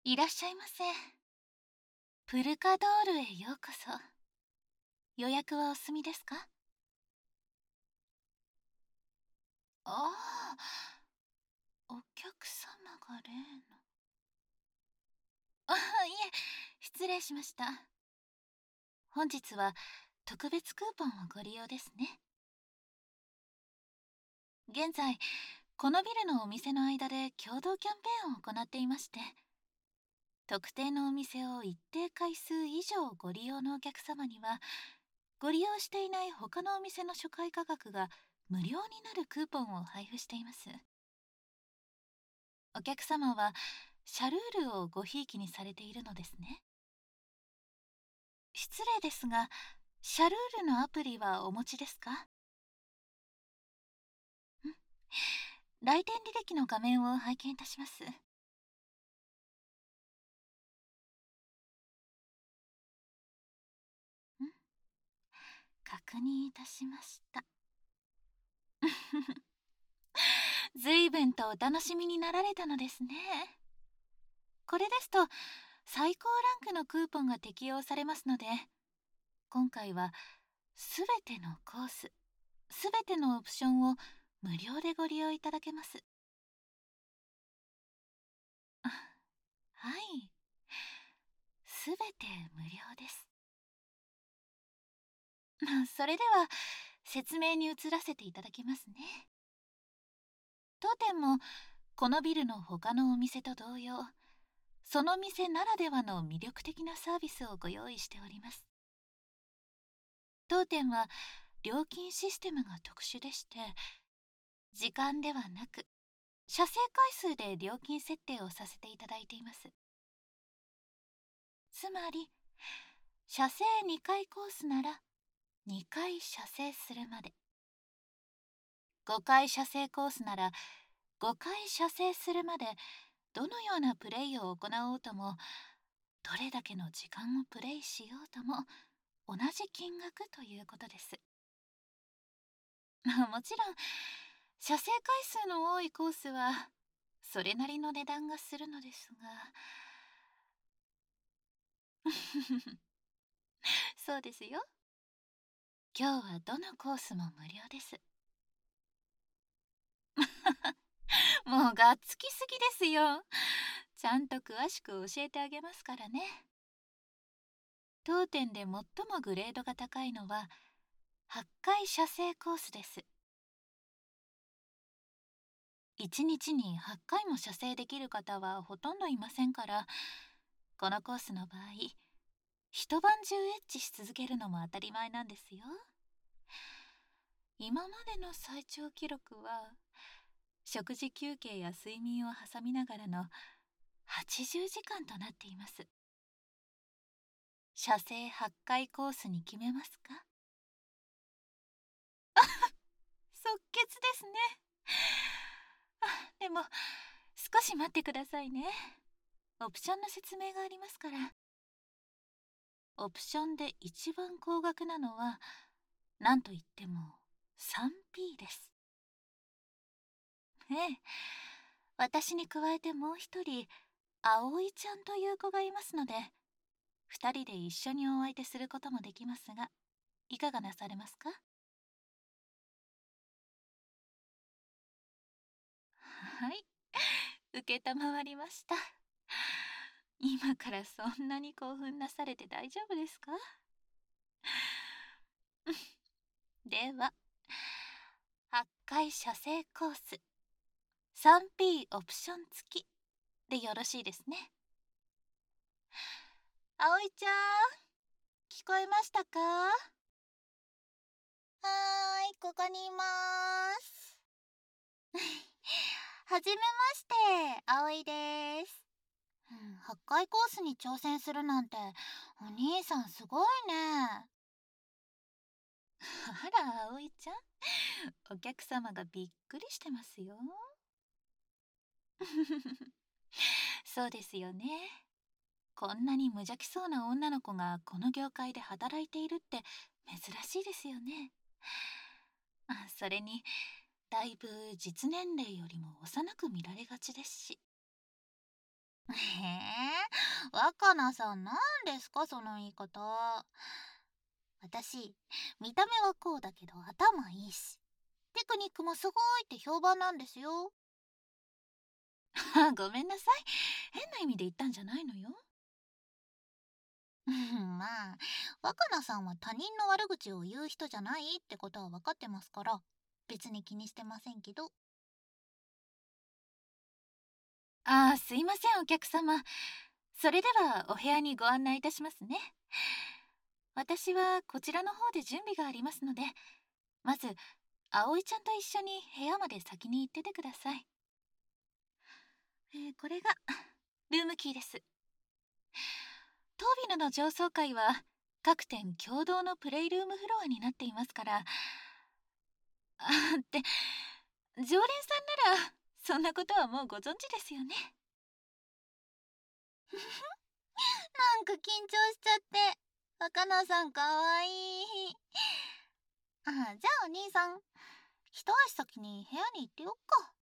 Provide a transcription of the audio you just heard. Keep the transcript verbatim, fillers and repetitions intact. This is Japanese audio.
いらっしゃいませ。プルカドールへようこそ。予約はお済みですか？ああ、お客様が例の。あ、いえ、失礼しました。本日は特別クーポンをご利用ですね。現在、このビルのお店の間で共同キャンペーンを行っていまして、特定のお店を一定回数以上ご利用のお客様には、ご利用していない他のお店の初回価格が無料になるクーポンを配布しています。お客様はシャルールをごひいきにされているのですね。失礼ですが、シャルールのアプリはお持ちですか？ん来店履歴の画面を拝見いたします。ん確認いたしました。随分とお楽しみになられたのですね。これですと最高ランクのクーポンが適用されますので、今回はすべてのコース、すべてのオプションを無料でご利用いただけます。あ、はい、すべて無料です。それでは説明に移らせていただきますね。当店もこのビルの他のお店と同様、その店ならではの魅力的なサービスをご用意しております。当店は料金システムが特殊でして、時間ではなく車程回数で料金設定をさせていただいています。つまり車程にかいコースならにかい車程するまで、ごかい車程コースならごかい車程するまで、どのようなプレイを行おうとも、どれだけの時間をプレイしようとも同じ金額ということです。もちろん車程回数の多いコースはそれなりの値段がするのですがそうですよ。今日はどのコースも無料です。もうがっつきすぎですよ。ちゃんと詳しく教えてあげますからね。当店で最もグレードが高いのははちかい車程コースです。いちにちにはちかいも射精できる方はほとんどいませんから、このコースの場合、一晩中エッチし続けるのも当たり前なんですよ。今までの最長記録は食事休憩や睡眠を挟みながらのはちじゅうじかんとなっています。射精はちかいコースに決めますか？即決ですね。あ、でも少し待ってくださいね。オプションの説明がありますから。オプションで一番高額なのは何といっても スリーピー です。ええ、私に加えてもう一人葵ちゃんという子がいますので、二人で一緒にお相手することもできますが、いかがなされますか？はい、承りました。今からそんなに興奮なされて大丈夫ですか？でははちかい射精コース スリーピー オプション付きでよろしいですね。葵ちゃん、聞こえましたか？はーい、ここにいまーす。はじめまして、葵です。うん、はちかいコースに挑戦するなんてお兄さんすごいね。あら葵ちゃん、お客様がびっくりしてますよ。そうですよね。こんなに無邪気そうな女の子がこの業界で働いているって珍しいですよね。あ、それにだいぶ実年齢よりも幼く見られがちですし。 へえ、若菜さん、なんですかその言い方。私、見た目はこうだけど頭いいし、テクニックもすごいって評判なんですよ。ごめんなさい。変な意味で言ったんじゃないのよ。うんまあ、若菜さんは他人の悪口を言う人じゃないってことは分かってますから、別に気にしてませんけど。ああ、すいません、お客様。それではお部屋にご案内いたしますね。私はこちらの方で準備がありますので、まず、葵ちゃんと一緒に部屋まで先に行っててください。えーこれが、ルームキーです。トービルの上層階は、各店共同のプレイルームフロアになっていますから、あーって、常連さんなら、そんなことはもうご存知ですよね。なんか緊張しちゃって。若菜さんかわいい。あ、じゃあお兄さん、一足先に部屋に行ってよっか。